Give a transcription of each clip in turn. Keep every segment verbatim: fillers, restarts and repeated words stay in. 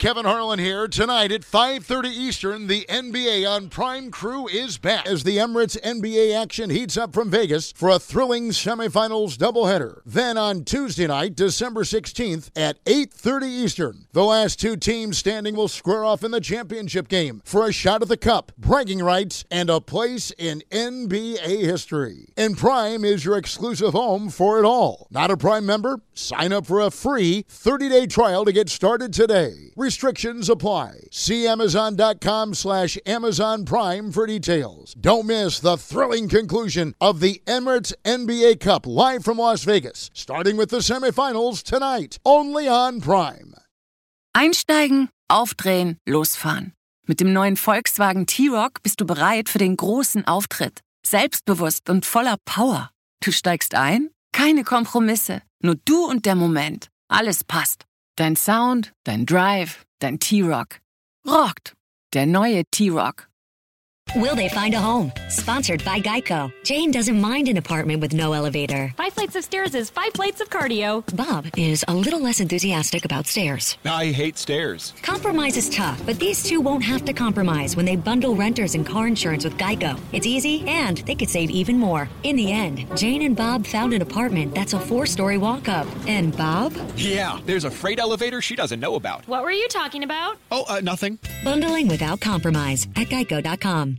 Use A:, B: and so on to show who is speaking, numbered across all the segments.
A: Kevin Harlan here. Tonight at five thirty Eastern, the N B A on Prime Crew is back as the Emirates N B A action heats up from Vegas for a thrilling semifinals doubleheader. Then on Tuesday night, December sixteenth at eight thirty Eastern, the last two teams standing will square off in the championship game for a shot at the cup, bragging rights, and a place in N B A history. And Prime is your exclusive home for it all. Not a Prime member? Sign up for a free thirty-day trial to get started today. Restrictions apply. See Amazon.com slash Amazon Prime for details. Don't miss the thrilling conclusion of the Emirates N B A Cup live from Las Vegas, starting with the semifinals tonight, only on Prime.
B: Einsteigen, aufdrehen, losfahren. Mit dem neuen Volkswagen T-Roc bist du bereit für den großen Auftritt. Selbstbewusst und voller Power. Du steigst ein? Keine Kompromisse. Nur du und der Moment. Alles passt. Dein Sound, dein Drive, dein T-Roc. Rockt. Der neue T-Roc.
C: Will they find a home? Sponsored by Geico. Jane doesn't mind an apartment with no elevator.
D: Five flights of stairs is five plates of cardio.
C: Bob is a little less enthusiastic about stairs.
E: I hate stairs.
C: Compromise is tough, but these two won't have to compromise when they bundle renters and car insurance with Geico. It's easy, and they could save even more. In the end, Jane and Bob found an apartment that's a four-story walk-up. And Bob?
E: Yeah, there's a freight elevator she doesn't know about.
D: What were you talking about?
E: Oh, uh, nothing.
C: Bundling without compromise at geico dot com.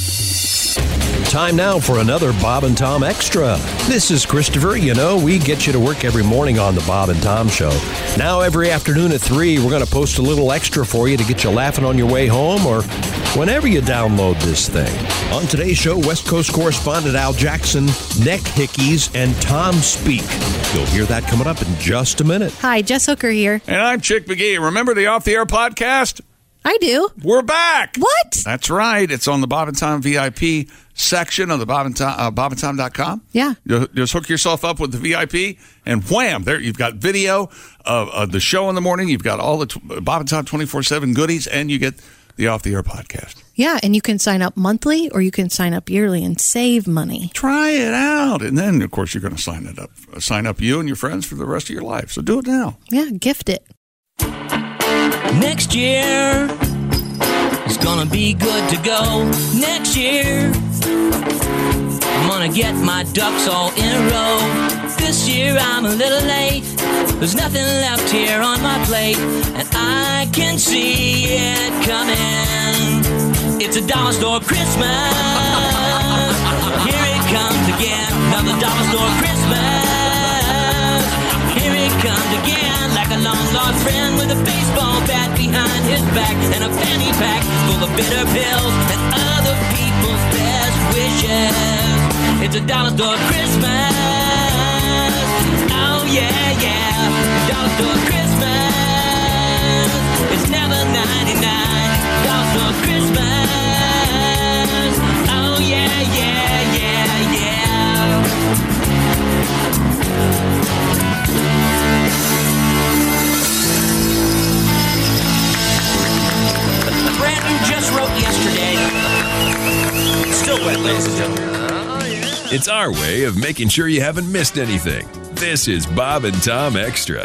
F: Time now for another Bob and Tom Extra. This is Christopher. You know, we get you to work every morning on the Bob and Tom Show. Now, every afternoon at three, we're going to post a little extra for you to get you laughing on your way home or whenever you download this thing. On today's show, West Coast correspondent Al Jackson, neck hickeys, and Tom Speak. You'll hear that coming up in just a minute.
G: Hi, Jess Hooker here.
H: And I'm Chick McGee. Remember the Off the Air podcast?
G: I do.
H: We're back.
G: What?
H: That's right. It's on the Bob and Tom V I P section of the Bob and Tom, uh, bob and tom dot com.
G: Yeah.
H: You just hook yourself up with the V I P, and wham, there you've got video of, of the show in the morning. You've got all the t- Bob and Tom twenty-four seven goodies, and you get the Off the Air podcast.
G: Yeah, and you can sign up monthly or you can sign up yearly and save money.
H: Try it out, and then of course you're going to sign it up, sign up you and your friends for the rest of your life. So do it now.
G: Yeah, gift it.
I: Next year is gonna be good to go. Next year I'm gonna get my ducks all in a row. This year I'm a little late. There's nothing left here on my plate, and I can see it coming. It's a dollar store Christmas. Here it comes again. Another dollar store Christmas. Here it comes again, like a long-lost friend with a baseball bat behind his back and a fanny pack full of bitter pills and other people's best wishes. It's a dollar store Christmas. Oh yeah, yeah, dollar store Christmas. It's never ninety-nine. Dollar store Christmas. Oh yeah, yeah, yeah, yeah. Brandon just wrote yesterday. Still wet, ladies and gentlemen.
J: It's our way of making sure you haven't missed anything. This is Bob and Tom Extra.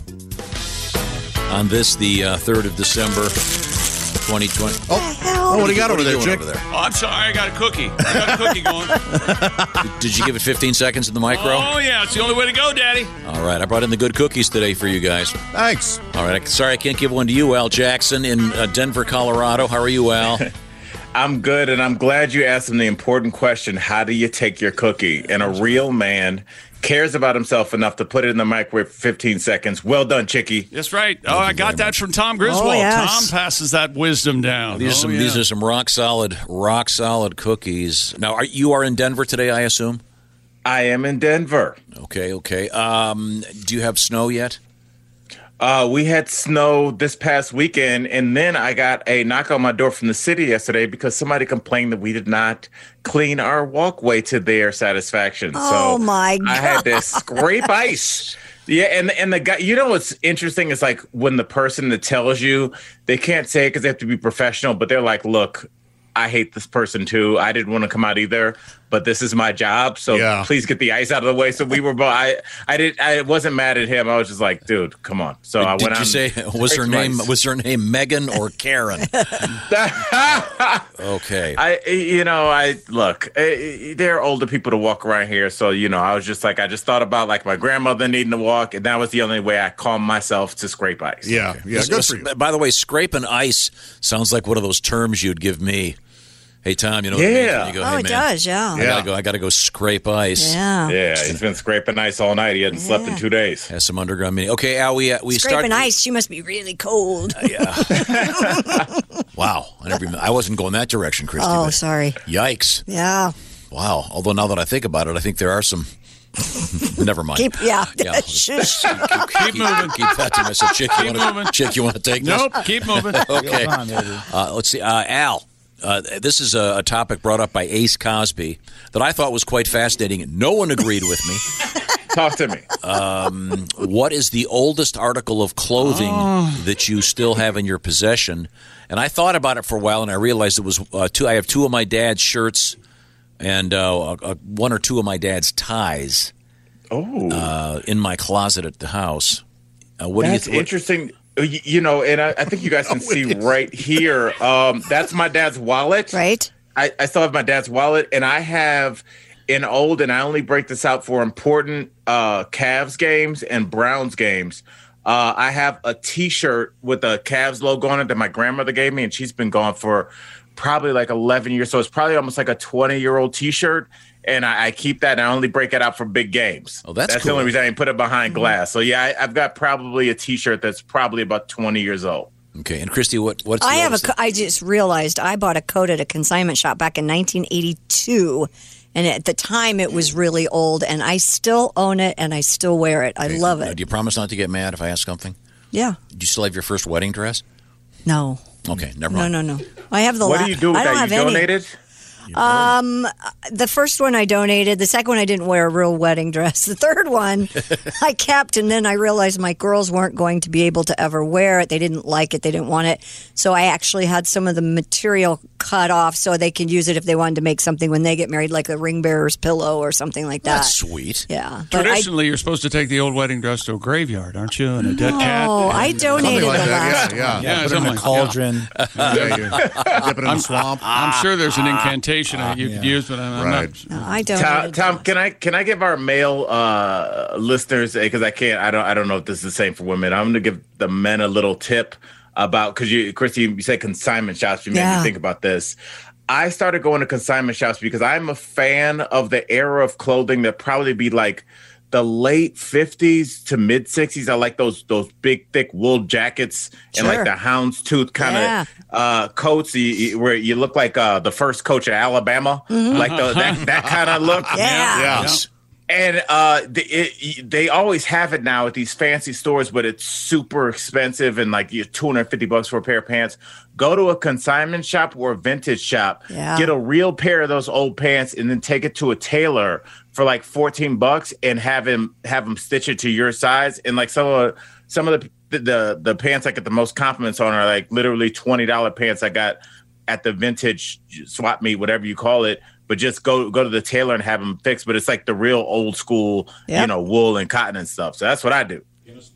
K: On this, the uh, third of December, twenty twenty.
L: Oh, oh what do you got over there, Chick?
H: Oh, I'm sorry. I got a cookie. I got a cookie going.
K: did, did you give it fifteen seconds in the micro?
H: Oh, yeah. It's the only way to go, Daddy.
K: All right. I brought in the good cookies today for you guys.
L: Thanks.
K: All right. Sorry I can't give one to you, Al Jackson, in uh, Denver, Colorado. How are you, Al?
M: I'm good, and I'm glad you asked him the important question, how do you take your cookie? And a real man cares about himself enough to put it in the microwave for fifteen seconds. Well done, Chickie.
H: That's right. Oh, I got that from Tom Griswold.
G: Oh, yes.
H: Tom passes that wisdom down.
K: These, are
H: oh,
K: some,
H: yeah.
K: these are some rock solid, rock solid cookies. Now, are, you are in Denver today, I assume?
M: I am in Denver.
K: Okay, okay. Um, do you have snow yet?
M: Uh, we had snow this past weekend, and then I got a knock on my door from the city yesterday because somebody complained that we did not clean our walkway to their satisfaction.
N: Oh,
M: so
N: my God.
M: I had to scrape ice. Yeah, and and the guy, you know what's interesting is like when the person that tells you, they can't say it because they have to be professional, but they're like, look, I hate this person too. I didn't want to come out either. but this is my job, so
A: Yeah.
M: please get the ice out of the way. So we were both. I I did. I wasn't mad at him. I was just like, dude, come on. So I
K: Did
M: went
K: you
M: on.
K: say was her
M: Ice
K: name
M: ice.
K: was her name Megan or Karen? Okay.
M: I, you know, I look. eh, There are older people to walk around here, so you know, I was just like, I just thought about like my grandmother needing to walk, and that was the only way I calmed myself to scrape ice.
A: Yeah, yeah, good for you.
K: By the way, scraping ice sounds like one of those terms you'd give me. Hey Tom, you know what it means
M: Yeah.
K: when you go,
G: Oh,
K: hey,
G: it
K: man,
G: does, yeah.
K: I gotta go. I gotta go scrape ice.
G: Yeah.
M: Yeah, he's been scraping ice all night. He hadn't slept in two days.
K: Has some underground meaning. Okay, Al, we uh, we
G: Scraping
K: start.
G: ice, she must be really cold.
K: Wow, I never. Even, I wasn't going that direction, Christy.
G: Oh,
K: but
G: sorry.
K: Yikes!
G: Yeah.
K: Wow. Although now that I think about it, I think there are some. Never mind.
G: Keep, yeah.
K: Yeah.
G: Shush.
K: Keep, keep moving. Keep that to myself. Chick, you
H: Keep
K: want
H: moving.
K: to? Chick, you want to take this?
H: Nope, keep moving.
K: Okay. Uh, let's see. Uh, Al, uh, this is a, a topic brought up by Ace Cosby that I thought was quite fascinating. No one agreed with me.
M: Talk to me.
K: Um, what is the oldest article of clothing
H: Oh.
K: that you still have in your possession? And I thought about it for a while, and I realized it was uh, two. I have two of my dad's shirts and uh, uh, one or two of my dad's ties.
M: Oh,
K: uh, in my closet at the house. Uh, what
M: that's
K: do you? Th-
M: interesting. You you know, and I, I think you guys can see right here. Um, that's my dad's wallet.
G: Right.
M: I, I still have my dad's wallet, and I have an old, and I only break this out for important uh, Cavs games and Browns games. Uh, I have a T-shirt with a Cavs logo on it that my grandmother gave me, and she's been gone for probably like eleven years. So it's probably almost like a twenty-year-old T-shirt. And I, I keep that, and I only break it out for big games.
K: Oh, that's
M: That's
K: cool.
M: the only reason I didn't put it behind glass. So, yeah, I, I've got probably a T-shirt that's probably about twenty years old.
K: Okay, and Christy, what? What's the
G: I have a.
K: oldest
G: Co- I just realized I bought a coat at a consignment shop back in nineteen eighty-two, and at the time it was really old, and I still own it and I still wear it. I
K: Okay,
G: love
K: uh,
G: it.
K: Do you promise not to get mad if I ask something?
G: Yeah.
K: Do you still have your first wedding dress?
G: No.
K: Okay, never
G: No,
K: mind.
G: no, no. I have the.
M: What
G: la-
M: do you do with
G: I don't
M: that?
G: have
M: You
G: any.
M: donated?
G: Um, the first one I donated. The second one I didn't wear a real wedding dress. The third one I kept, and then I realized my girls weren't going to be able to ever wear it. They didn't like it. They didn't want it. So I actually had some of the material cut off so they can use it if they wanted to make something when they get married, like a ring bearer's pillow or something like that.
K: That's sweet.
G: Yeah. But I,
H: Traditionally, you're supposed to take the old wedding dress to a graveyard, aren't you? And a dead cat.
G: oh, I donated
A: Something like
G: the
A: that.
G: last
A: Yeah, yeah.
H: Yeah,
L: Put it in
H: something
L: a
H: like-
L: cauldron.
A: Yeah, you dip it in the swamp.
H: I'm sure there's an incantation that you could use, but I'm, I'm
A: Right.
H: not.
G: No, I
M: Tom,
G: donated.
M: Tom, can I can I give our male uh, listeners, because I can't, I don't I don't know if this is the same for women. I'm going to give the men a little tip about, because you, Christy, you said consignment shops. You made
G: Yeah.
M: me think about this. I started going to consignment shops because I'm a fan of the era of clothing that probably be like the late fifties to mid sixties. I like those those big thick wool jackets and
G: Sure.
M: like the houndstooth kind of
G: Yeah.
M: uh, coats you, you- where you look like uh, the first coach of Alabama, like the, that that kind of look.
G: Yeah.
A: Yes.
M: And uh, the, it, they always have it now at these fancy stores, but it's super expensive and like you're two hundred fifty bucks for a pair of pants. Go to a consignment shop or a vintage shop,
G: Yeah.
M: get a real pair of those old pants, and then take it to a tailor for like fourteen bucks and have him have him stitch it to your size. And like some of some of the the the pants I get the most compliments on are like literally twenty dollar pants I got at the vintage swap meet, whatever you call it. But just go go to the tailor and have them fixed. But it's like the real old school,
G: Yep.
M: you know, wool and cotton and stuff. So that's what I do.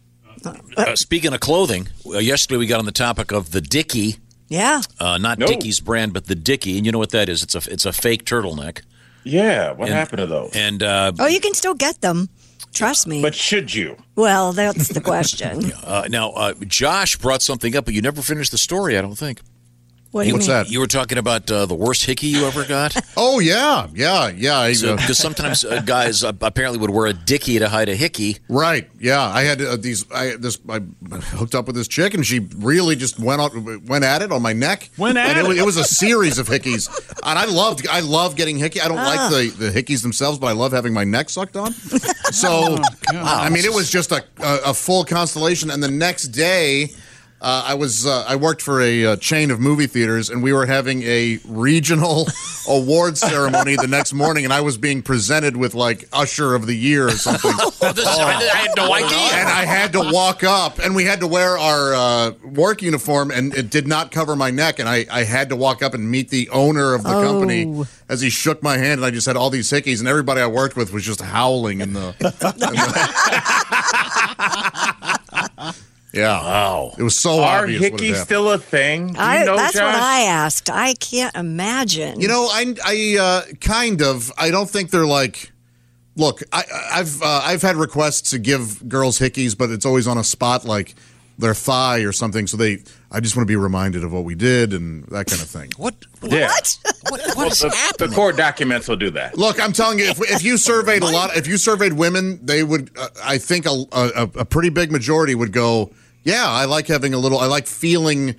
K: Uh, speaking of clothing, uh, yesterday we got on the topic of the Dickie,
G: Yeah.
K: uh, not
M: No.
K: Dickie's brand, but the Dickie, and you know what that is? It's a it's a fake turtleneck.
M: Yeah. What
K: And-
M: happened to those?
K: And uh,
G: Oh, you can still get them. Trust me.
M: But should you?
G: Well, that's the question.
K: uh, now uh, Josh brought something up, but you never finished the story. I don't think.
G: What do you
A: What's
G: mean?
A: that?
K: You were talking about uh, the worst hickey you ever got.
A: Oh yeah, yeah, yeah. I, uh,
K: Because sometimes uh, guys uh, apparently would wear a dickie to hide a hickey.
A: Right. Yeah. I had uh, these. I this. I hooked up with this chick, and she really just went on, went at it on my neck.
H: Went at
A: and it.
H: it?
A: Was, it was a series of hickeys, and I loved. I love getting hickey. I don't
G: Ah.
A: like the, the hickeys themselves, but I love having my neck sucked on. So, I mean, it was just a, a a full constellation. And the next day,
L: Uh, I was uh, I worked for a uh, chain of movie theaters, and we were having a regional award ceremony the next morning, and I was being presented with like Usher of the Year or something.
K: Oh, this, oh. I, I had no idea.
L: And I had to walk up, and we had to wear our uh, work uniform, and it did not cover my neck, and I, I had to walk up and meet the owner of the oh. company as he shook my hand, and I just had all these hickeys, and everybody I worked with was just howling in the... In the Yeah.
K: Wow.
L: It was so
M: Are
L: obvious.
M: Are hickeys still a thing? Do you
G: I,
M: know,
G: that's
M: Josh?
G: what I asked. I can't imagine.
L: You know, I, I uh, kind of. I don't think they're like. Look, I, I've uh, I've had requests to give girls hickeys, but it's always on a spot like their thigh or something. So they, I just want to be reminded of what we did and that kind of thing.
K: What?
M: Yeah.
G: What?
K: What, what
M: well,
K: is
M: the,
K: happening?
M: The court documents will do that.
L: Look, I'm telling you, if, if you surveyed a lot, if you surveyed women, they would. Uh, I think a, a a pretty big majority would go. Yeah, I like having a little. I like feeling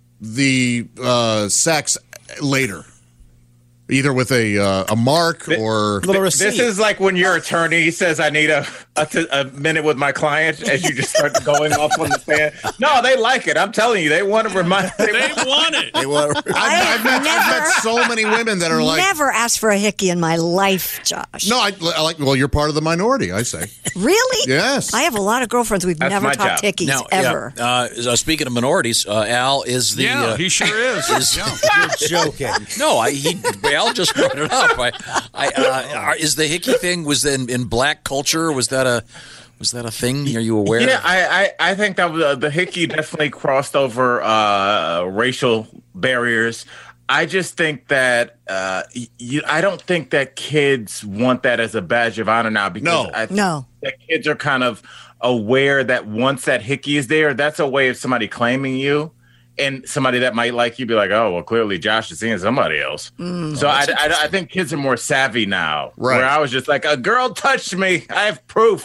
L: the uh, sex later, either with a uh, a mark or.
M: This, this is like when your attorney says, "I need a, a, t- a minute with my client," as you just start going off on the stand. No, they like it. I'm telling you, they want to remind. They,
H: they want it.
L: They want. I've, I've, met, never, I've met so many women that are like.
G: Never asked for a hickey in my life, Josh.
L: No, I, I like. Well, you're part of the minority. I say.
G: Really?
L: Yes.
G: I have a lot of girlfriends. We've
M: That's
G: never
M: my
G: talked
M: job.
G: hickeys
K: Now,
G: ever.
K: Yeah, uh, speaking of minorities, uh, Al is the.
H: Yeah,
K: uh,
H: he sure is.
K: is
H: yeah.
N: You're joking.
K: No, I, he, Al just brought it up. I, I, uh, is the hickey thing was in, in black culture? Was that a was that a thing? Are you aware?
M: Yeah, I, I, I think that was, uh, the hickey definitely crossed over uh, racial barriers. I just think that uh, you, I don't think that kids want that as a badge of honor now because
L: no.
M: I think
G: no.
M: that kids are kind of aware that once that hickey is there, that's a way of somebody claiming you. And somebody that might like you be like, oh, well, clearly Josh is seeing somebody else. Mm. So I, I, I think kids are more savvy now.
L: Right.
M: Where I was just like, a girl touched me. I have proof.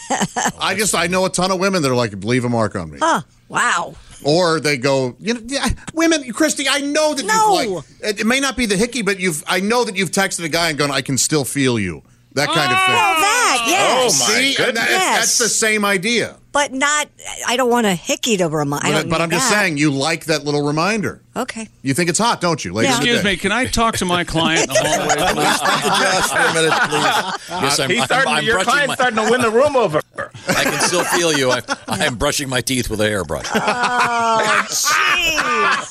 L: I just, I know a ton of women that are like, leave a mark on me.
G: Huh. Wow.
L: Or they go, you know, yeah, women, Christy, I know that
G: No.
L: you've like, it, it may not be the hickey, but you've, I know that you've texted a guy and gone, I can still feel you. That kind of thing.
G: Well, that, yes.
M: Oh, my
L: See,
M: goodness.
L: that,
G: Yes.
L: that's the same idea.
G: But not, I don't want a hickey to remind. I
L: But,
G: don't
L: but
G: need
L: I'm just
G: that.
L: saying, you like that little reminder.
G: Okay.
L: You think it's hot, don't you? Later
G: Yeah.
L: in the
H: Excuse
L: day.
H: me, can I talk to my client in the hallway, please?
N: Josh, for a minute, please.
K: Yes, I'm,
M: He's
K: I'm,
M: starting,
K: I'm
M: your
K: brushing
M: client's
K: my,
M: starting to win the room over.
K: I can still feel you. I, I'm brushing my teeth with a hairbrush.
G: Oh, jeez.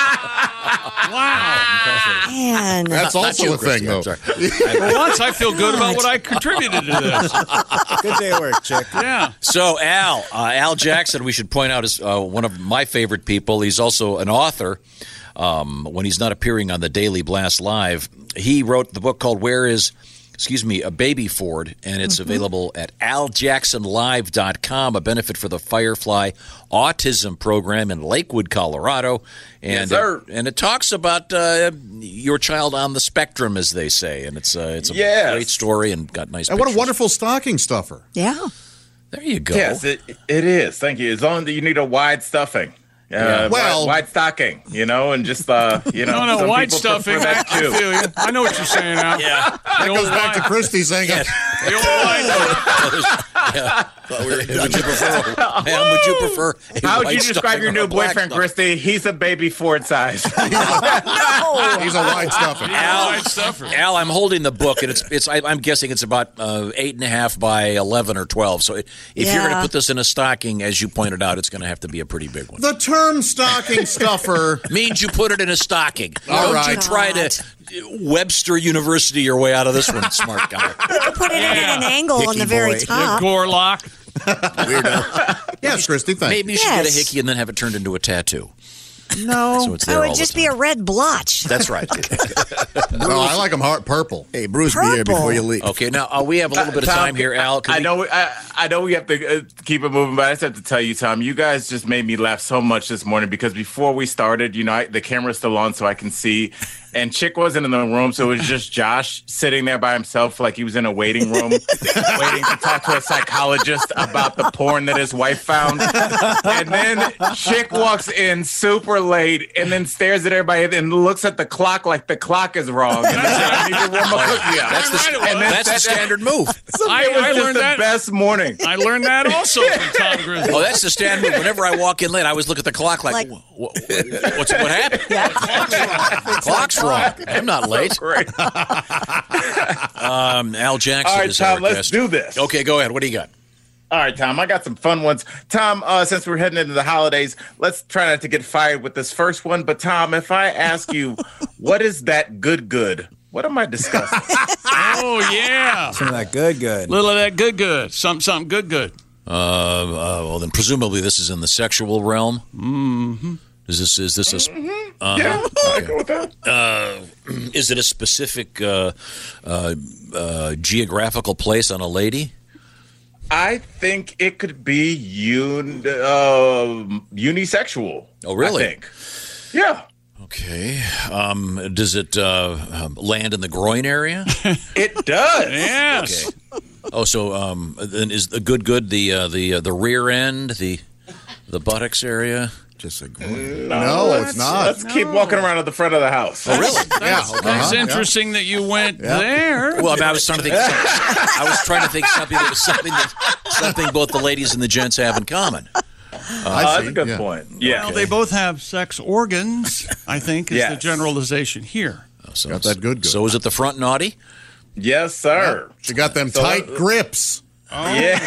H: Wow.
G: Man.
L: That's
K: Not
L: also
K: you,
L: a thing,
K: Christy,
L: though.
K: I'm sorry.
H: For once, I feel good about what I contributed to this.
N: Good day at work, chick.
H: Yeah.
K: So Al, uh, Al Jackson, we should point out, is uh, one of my favorite people. He's also an author. Um, when he's not appearing on the Daily Blast Live, he wrote the book called "Where Is, Excuse Me, a Baby Ford," and it's mm-hmm. available at al jackson live dot com. A benefit for the Firefly Autism Program in Lakewood, Colorado, and
M: Yes, sir.
K: it, and it talks about uh, your child on the spectrum, as they say, and it's uh, it's a
M: Yes.
K: great story and got nice.
L: And what a
K: pictures.
L: wonderful stocking stuffer.
G: Yeah.
K: There you go.
M: Yes, it, it is. Thank you. As long as you need a wide stuffing. Uh,
K: Yeah.
L: Well-
M: wide, wide stocking, you know, and just, uh, you know.
H: No, no,
M: some
H: white
M: people
H: stuffing.
M: prefer
H: I,
M: that too.
H: I feel you. I know what you're saying now.
K: Yeah.
L: That goes back to Christy saying,
K: Yeah.
H: The old white
K: Yeah. Would you prefer, ma'am, would you prefer a
M: How would
K: white
M: you describe
K: stuffing
M: your
K: or
M: new
K: a black
M: boyfriend,
K: stuffing?
M: Christy? He's a baby Ford size.
G: No.
L: he's a wide stuffing.
K: Al,
H: white stuffer.
K: Al, I'm holding the book, and it's it's. I, I'm guessing it's about uh, eight and a half by eleven or twelve. So it, if you're going to
G: Yeah.
K: put this in a stocking, as you pointed out, it's going to have to be a pretty big one.
L: The term stocking stuffer.
K: Means you put it in a stocking.
L: All
K: Don't
L: right.
K: you try to Webster University your way out of this one, smart guy.
G: Put it in at an angle on
N: Hickey
G: the very
N: boy.
G: top.
H: Gorlock.
K: Weirdo.
L: Yes, Christy, thanks.
K: Maybe you should get a
G: Yes.
K: hickey and then have it turned into a tattoo.
G: No.
K: So it's there
G: it would
K: all the
G: just be a
K: time.
G: red blotch.
K: That's right.
L: No, I like them hard purple.
N: Hey, Bruce, be here
G: Purple.
N: before you leave.
K: Okay, now uh, we have a little bit of
M: Tom,
K: time here, Al. Can
M: I
K: we-
M: know, we, I, I know we have to uh, keep it moving, but I just have to tell you, Tom, you guys just made me laugh so much this morning because before we started, you know, I, the camera's still on so I can see, and Chick wasn't in the room, so it was just Josh sitting there by himself like he was in a waiting room, waiting to talk to a psychologist about the porn that his wife found. And then Chick walks in super late and then stares at everybody and looks at the clock like the clock is wrong. And says, I need to warm my cookie up.
K: That's the,
M: And then
K: that's the
M: that-
K: standard move.
H: I,
M: it was
H: I
M: just
H: learned
M: the
H: that.
M: best morning.
H: I learned that also from Tom Griswold.
K: Oh, that's the standard move. Whenever I walk in late, I always look at the clock like,
G: Like-
K: "Wha- wha- what's, what happened? Clock's wrong. I'm not late. um, Al Jackson
M: All right,
K: is
M: Tom,
K: our
M: let's
K: guest.
M: do this.
K: Okay, go ahead. What do you got?
M: All right, Tom, I got some fun ones. Tom, uh, since we're heading into the holidays, let's try not to get fired with this first one. But, Tom, if I ask you, what is that good good? What am I discussing?
H: Oh, yeah.
O: Some of that good, good.
H: Little of that good, good. Something, something good, good.
K: Uh, uh, well, then presumably this is in the sexual realm.
H: Mm-hmm.
K: Is this is this a sp- uh-huh.
M: Yeah, I go with that.
K: Uh, is it a specific uh, uh, uh, geographical place on a lady?
M: I think it could be un- uh, unisexual.
K: Oh, really?
M: I think. Yeah.
K: Okay. Um, does it uh, um, land in the groin area?
M: It does.
H: Yes.
K: Okay. Oh, so um, then is the good good the uh, the uh, the rear end, the the buttocks area?
O: Just a groin.
L: No, it's not.
M: Let's keep walking around at the front of the house.
K: Oh, really?
L: Yeah.
H: That's
L: uh-huh, yeah.
H: interesting that you went there.
K: Well, I mean, I was trying to think. I was trying to think something that was something that something both the ladies and the gents have in common.
M: Uh, that's
L: see.
M: a good
L: Yeah.
M: point. Yeah.
H: Well, they both have sex organs, I think, is the
M: Yes.
H: generalization here.
K: So,
L: Got that good, good.
K: So is it the front naughty?
M: Yes, sir.
L: She got them
M: So-
L: tight grips.
M: Yeah.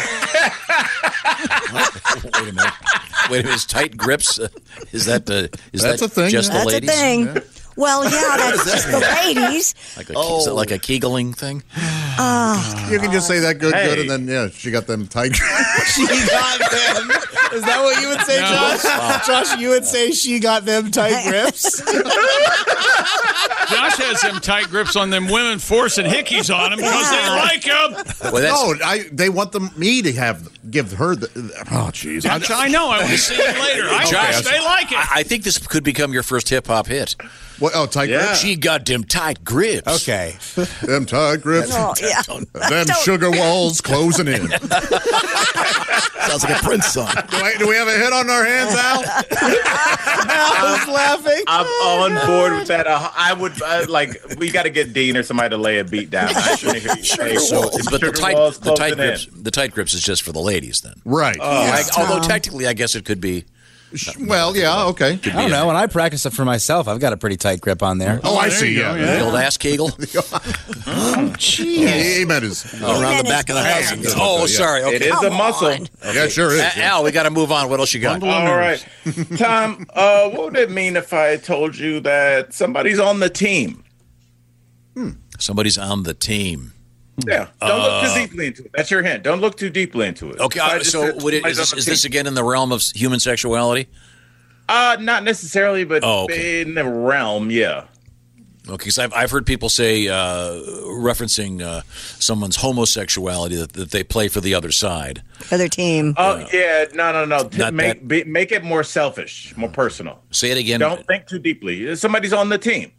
K: Wait a minute. Wait a minute. Is tight grips? Uh, is that uh, is
L: That's
K: that
L: a thing,
K: just
L: yeah.
K: the
G: That's
K: ladies?
G: a thing. Well, yeah, that's just the ladies.
K: Like a, Is it like a Kegeling thing?
G: Oh,
L: You can just say that good,
M: Hey.
L: good, and then, yeah, she got them tight grips.
O: She got them. Is that what you would say,
H: No.
O: Josh? Josh, you would say she got them tight grips?
H: Josh has them tight grips on them women forcing hickeys on him because they like him.
K: Well, that's,
L: No, I, they want them, me to have give her the. Oh, jeez.
H: That's, I know. I will see you later. I
K: Josh,
H: guess they like it.
K: I, I think this could become your first hip hop hit.
L: What, oh, tight
M: Yeah.
L: grips?
K: She got them tight grips.
O: Okay.
L: Them tight grips.
G: oh, yeah.
L: Them sugar walls closing in. do,
O: Sounds like a Prince song.
L: I, do we have a hit on our hands, Al?
O: I was laughing.
M: I'm on board with that. Uh, I would uh, like. We got to get Dean or somebody to lay a beat down. I should hear you say,
K: So,
M: "Whoa,
K: but the
M: sugar
K: tight,
M: walls
K: the tight
M: closing in."
K: grips, the tight grips is just for the ladies, then.
L: Right.
K: I-
G: Tom.
K: although technically, I guess it could be.
L: Well, yeah, okay.
O: I don't know. When I practice it for myself, I've got a pretty tight grip on there.
L: Oh, I
H: there
L: see.
H: you go,
L: Yeah.
H: yeah.
K: The old ass Kegel.
L: Oh, He, he meant his.
K: around the back of the house.
L: hands.
K: Oh, sorry. Okay.
M: It is a muscle.
L: Yeah, it sure is.
K: A- Al, we got to move on. What else you got?
M: All right, Tom. Uh, what would it mean if I told you that somebody's on the team?
K: Somebody's on the team.
M: Yeah. Don't look too deeply into it. That's your hint. Don't look too deeply into it.
K: Okay,
M: If I
K: uh,
M: just
K: so
M: said
K: would it,
M: somebody's
K: is, this,
M: on the
K: is this
M: team.
K: again in the realm of human sexuality?
M: Uh, not necessarily, but
K: Oh, okay.
M: in the realm, yeah.
K: Okay, because I've, I've heard people say, uh, referencing uh, someone's homosexuality, that, that they play for the other side.
G: Other team.
M: Oh yeah, no, no, no. T-
K: Not
M: make
K: that-
M: be, make it more selfish, more personal.
K: Say it again.
M: Don't think too deeply. Somebody's on the team.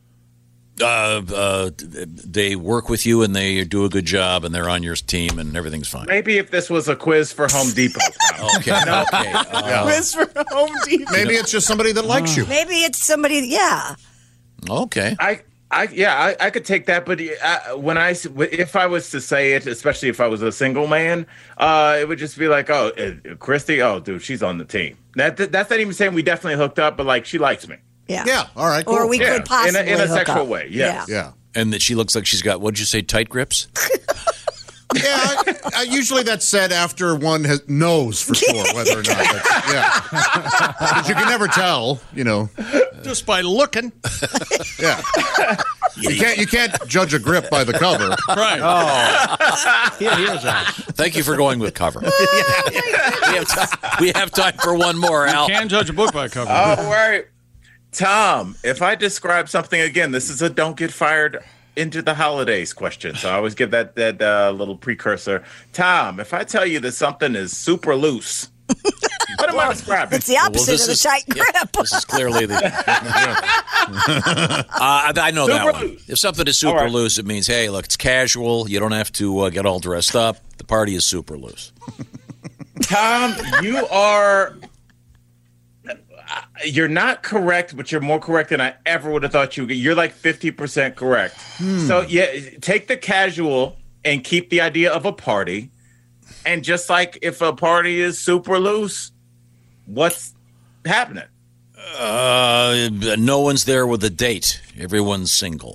K: Uh, uh, they work with you and they do a good job and they're on your team and everything's fine.
M: Maybe if this was a quiz for Home Depot.
K: Okay, okay. Uh,
O: Quiz for Home Depot.
L: Maybe it's just somebody that likes you.
G: Maybe it's somebody, yeah.
K: okay.
M: I, I, yeah, I, I could take that, but I, when I, s- if I was to say it, especially if I was a single man, uh, it would just be like, oh, uh, Christy, oh, dude, she's on the team. That, that that's not even saying we definitely hooked up, but like she likes me.
G: Yeah.
L: Yeah, all right, cool.
G: Or we
M: Yeah,
G: could possibly
M: in a, in a
G: hook
M: sexual
G: up.
M: way. Yes.
L: Yeah.
K: And that she looks like she's got, what'd you say, tight grips?
L: Yeah, I, I, usually that's said after one has knows for sure whether or not. That's, yeah, because you can never tell. You know,
H: Just by looking.
L: yeah. You can't you can't judge a grip by the cover.
H: Right.
O: Oh. Here, here, Josh.
K: Thank you for going with cover. we, have time, we have time for one more, Al.
H: You can judge a book by a cover.
M: All right. Tom, if I describe something again, this is a don't get fired into the holidays question. So I always give that that uh, little precursor. Tom, if I tell you that something is super loose, what am I describing?
G: It's the opposite
K: this
G: of the
K: is-
G: tight
K: yeah,
G: grip.
K: this is clearly the. uh, I I know that
M: Super
K: one.
M: loose.
K: If something is super
M: All right.
K: loose, it means, hey, look, it's casual. You don't have to uh, get all dressed up. The party is super loose.
M: Tom, you are. You're not correct, but you're more correct than I ever would have thought you would. You're like fifty percent correct.
L: Hmm.
M: So, yeah, take the casual and keep the idea of a party. And just like if a party is super loose, what's happening?
K: Uh, no one's there with a date. Everyone's single.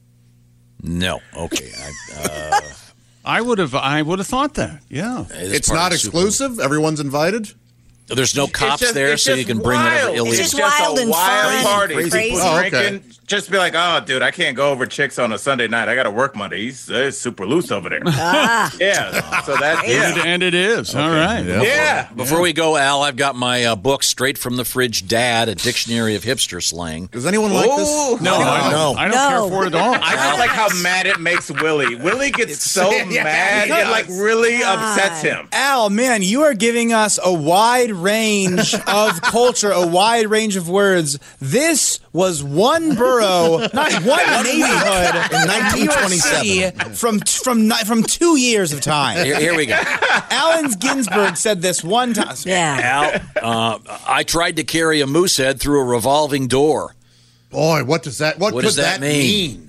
K: No. Okay. I, uh,
H: I would have. I would have thought that. Yeah.
L: It's not exclusive. Everyone's invited.
K: There's no cops
M: just-
K: there,
M: it's
K: so you
M: just
K: can bring
M: wild.
K: whatever
M: It's
K: illegal.
M: just wild
G: and
M: a wild
G: fun.
M: party.
G: Crazy. Crazy.
L: Oh, okay.
M: Drinking, just be like, oh, dude, I can't go over chicks on a Sunday night. I got to work Monday. He's uh, super loose over there.
G: Ah.
M: Yeah. So that's
H: And,
M: yeah.
H: and it is. All right.
M: Yeah.
K: Before we go, Al, I've got my uh, book, Straight from the Fridge Dad, a dictionary of hipster slang.
L: Does anyone like this?
M: Ooh.
H: No, I don't,
N: No.
H: I don't
G: No.
H: care for it at all.
M: I just like how mad it makes Willie. Willie gets so
L: yeah,
M: mad.
L: he
M: It like
L: does.
M: really
G: God.
M: upsets him.
O: Al, man, you are giving us a wide range of culture, a wide range of words. This was one borough, not one neighborhood
N: In nineteen twenty-seven.
O: from from ni- from two years of time.
K: Here, here we go.
O: Alan Ginsberg said this one time.
G: Yeah.
K: Al, uh, I tried to carry a moose head through a revolving door.
L: Boy, what does that? What,
K: What
L: could
K: does that mean?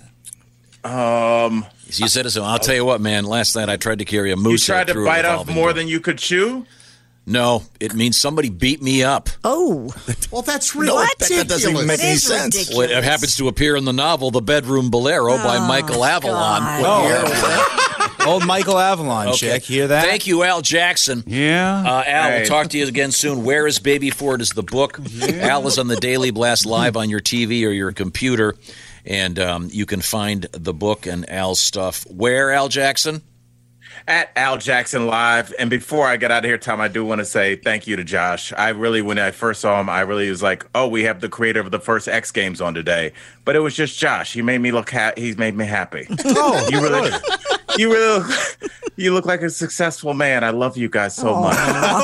M: Um,
K: You said it so. I'll tell you what, man. Last night I tried to carry a
M: you
K: moose
M: tried
K: head
M: to
K: through
M: bite
K: a
M: off
K: revolving
M: more
K: door.
M: than you could chew.
K: No, it means somebody beat me up.
G: Oh.
L: Well, that's real.
G: What?
N: That, that doesn't even make
G: That
N: any
G: is
N: sense.
G: ridiculous.
K: Well, it happens to appear in the novel The Bedroom Bolero by
G: Oh,
K: Michael Avalon.
G: God.
O: Oh, old Michael Avalon,
K: Okay.
O: chick. Hear that?
K: Thank you, Al Jackson.
H: Yeah.
K: Uh, Al,
M: Hey.
K: we'll talk to you again soon. Where is Baby Ford is the book. Al is on the Daily Blast live on your T V or your computer. And um, you can find the book and Al's stuff. Where, Al Jackson?
M: At Al Jackson Live. And before I get out of here, Tom, I do want to say thank you to Josh. I really, when I first saw him, I really was like, oh, we have the creator of the first X Games on today. But it was just Josh. He made me look ha- he's made me happy.
L: Oh,
M: you really you really you look like a successful man. I love you guys so much.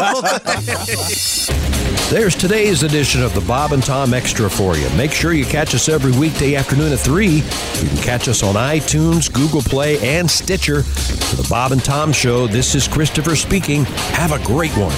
F: There's today's edition of the Bob and Tom Extra for you. Make sure you catch us every weekday afternoon at three. You can catch us on iTunes, Google Play, and Stitcher. For the Bob and Tom Show, this is Christopher speaking. Have a great one.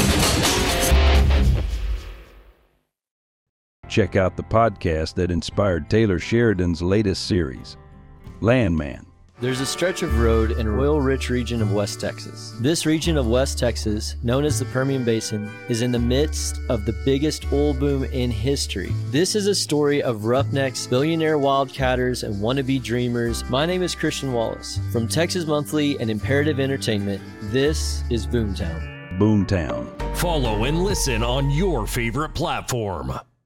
P: Check out the podcast that inspired Taylor Sheridan's latest series, Landman.
Q: There's a stretch of road in an oil-rich region of West Texas. This region of West Texas, known as the Permian Basin, is in the midst of the biggest oil boom in history. This is a story of roughnecks, billionaire wildcatters, and wannabe dreamers. My name is Christian Wallace. From Texas Monthly and Imperative Entertainment, this is Boomtown.
P: Boomtown.
R: Follow and listen on your favorite platform.